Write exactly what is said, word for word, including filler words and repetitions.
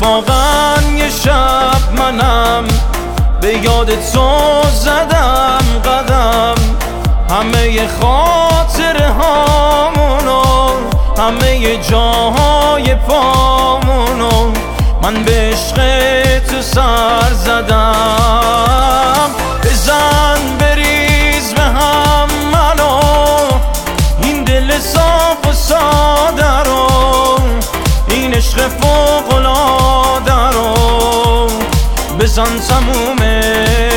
اتفاقا یه شب منم به یاد تو زدم قدم، همه خاطره هامونو، همه جاهای پامونو من به عشق تو سر زدم. بزن بریز به هم منو، این دل صاف و ساده رو، این عشق فوق العاده رو بزن تمومه